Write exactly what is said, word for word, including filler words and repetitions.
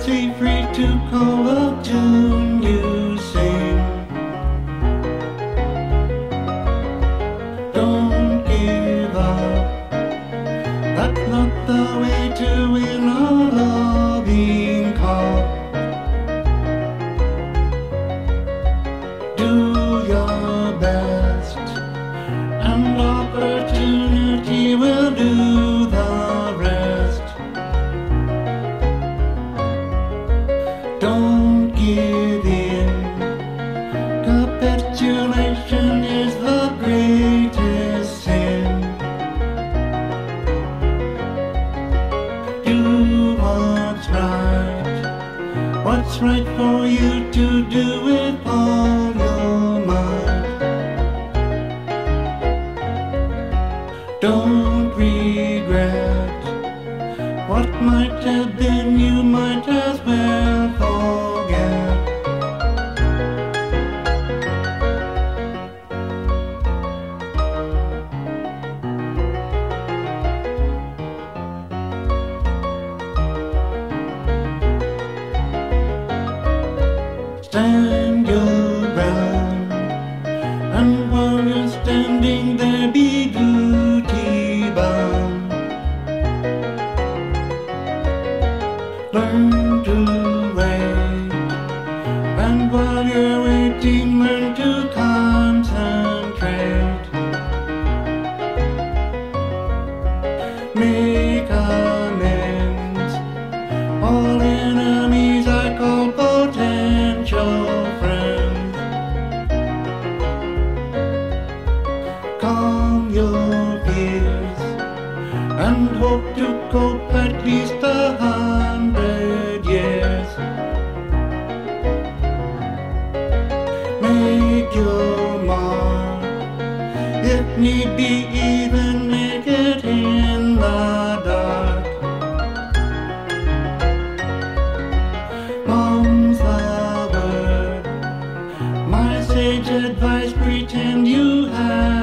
fancy free to call a tune you sing. Don't give up, that's not the way to win a loving call. Do your best, and opportunity will do the rest. Don't give in, capitulation is the greatest sin. Do what's right, what's right for you to do with all your might. Don't regret what might have been, you might as well forget. Stand your ground, and while you're standing there be duty bound. Learn to wait, and while you're waiting learn to concentrate. Make amends, all enemies I call potential friends. Calm your fears, and hope to cope at least a hundred years. Make your mark, if need be even make it in the dark. Mom's the word, my sage advice, pretend you have